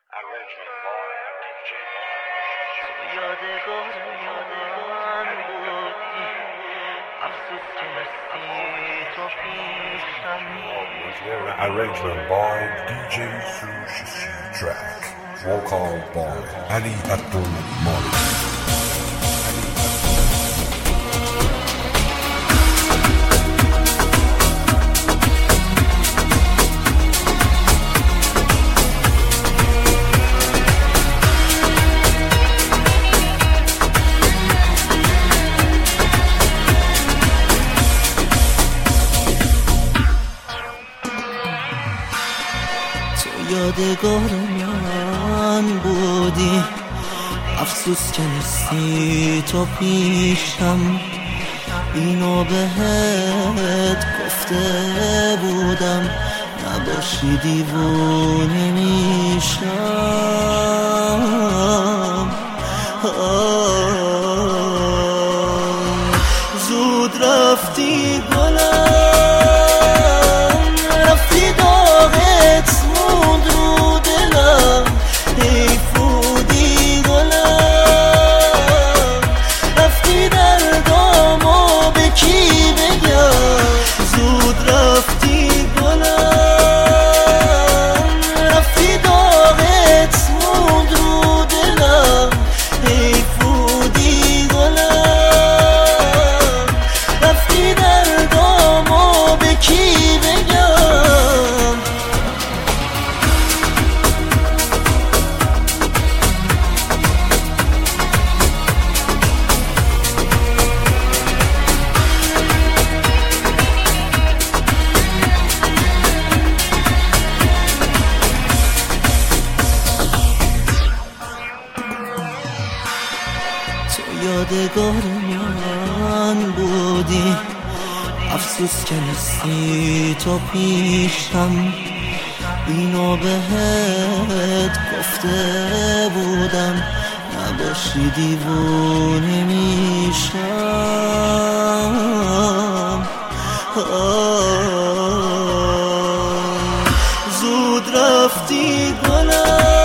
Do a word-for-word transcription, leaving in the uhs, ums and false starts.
یادگار یادگار بودی افسوس که نسی تو پیشم Arrangement by D J Sushi C Track. Vocal by Ali Abdul Malik. یادگار من بودی افسوس که نیستی تو پیشم اینو بهت گفته بودم نباشی دیوونه میشم زود رفتی گلم رفتی داغت موند رو دلم حیف بودی گلم رفتی دردامو به کی بگم زود رفتی گلم رفتی داغت موند رو دلم حیف بودی گلم رفتی دردامو به کی بگم یادگار من بودی افسوس که نیستی تو پیشم اینو بهت گفته بودم نباشی دیوونه میشم زود رفتی گلم